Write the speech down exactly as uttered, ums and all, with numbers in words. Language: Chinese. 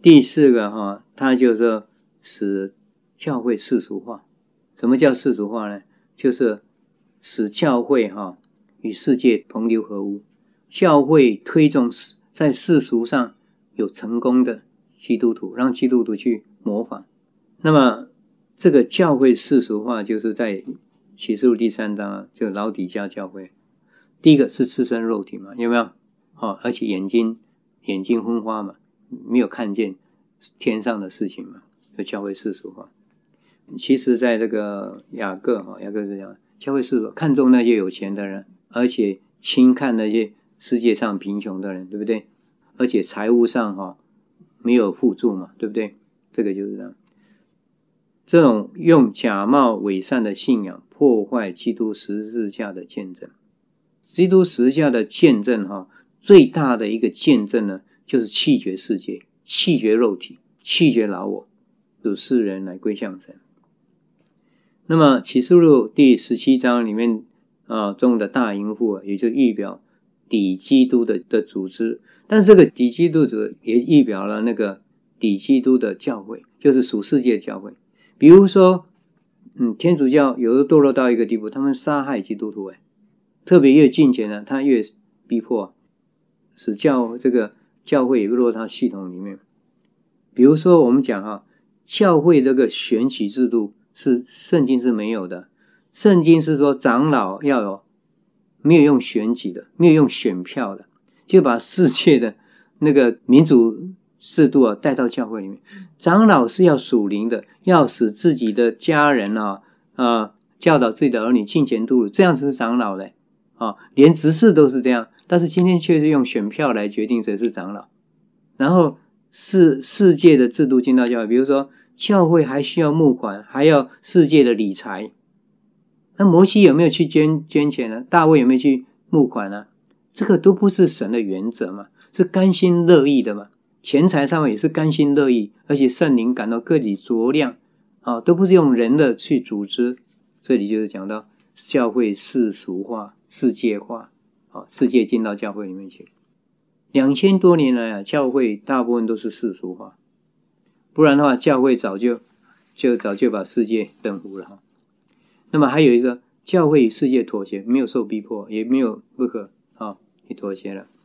第四个哈，它就是使教会世俗化。什么叫世俗化呢？就是使教会哈与世界同流合污。教会推崇在世俗上有成功的基督徒，让基督徒去模仿。那么这个教会世俗化，就是在启示录第三章啊，就老底嘉教会。第一个是赤身肉体嘛，有没有？哦，而且眼睛眼睛昏花嘛，没有看见天上的事情嘛，就教会世俗化。其实在这个雅各哈，雅各是讲教会世俗看重那些有钱的人，而且轻看那些世界上贫穷的人，对不对？而且财务上哈没有互助嘛，对不对？这个就是这样。这种用假冒伪善的信仰破坏基督十字架的见证。基督十字架的见证哈，最大的一个见证呢，就是弃绝世界，弃绝肉体，弃绝老我，使世人来归向神。那么启示录第十七章里面啊中的大淫妇，也就预表抵基督的的组织，但这个抵基督者也预表了那个抵基督的教会，就是属世界的教会。比如说，嗯，天主教有的堕落到一个地步，他们杀害基督徒，哎，特别越近前呢，他越逼迫，使教这个教会也落到他系统里面。比如说，我们讲哈，教会这个选举制度是圣经是没有的，圣经是说长老要有没有用选举的，没有用选票的，就把世界的那个民主制度啊带到教会里面。长老是要属灵的，要使自己的家人啊啊教导自己的儿女敬虔度日，这样是长老嘞啊，连执事都是这样。但是今天却是用选票来决定谁是长老。然后是世界的制度进到教会，比如说教会还需要募款，还要世界的理财。那摩西有没有去捐捐钱呢？大卫有没有去募款呢？这个都不是神的原则嘛，是甘心乐意的嘛。钱财上面也是甘心乐意，而且圣灵感到各己酌量啊，都不是用人的去组织。这里就是讲到教会世俗化、世界化啊，世界进到教会里面去。两千多年来啊，教会大部分都是世俗化，不然的话，教会早就就早就把世界征服了哈。那么还有一个，教会与世界妥协，没有受逼迫，也没有不可啊，也妥协了。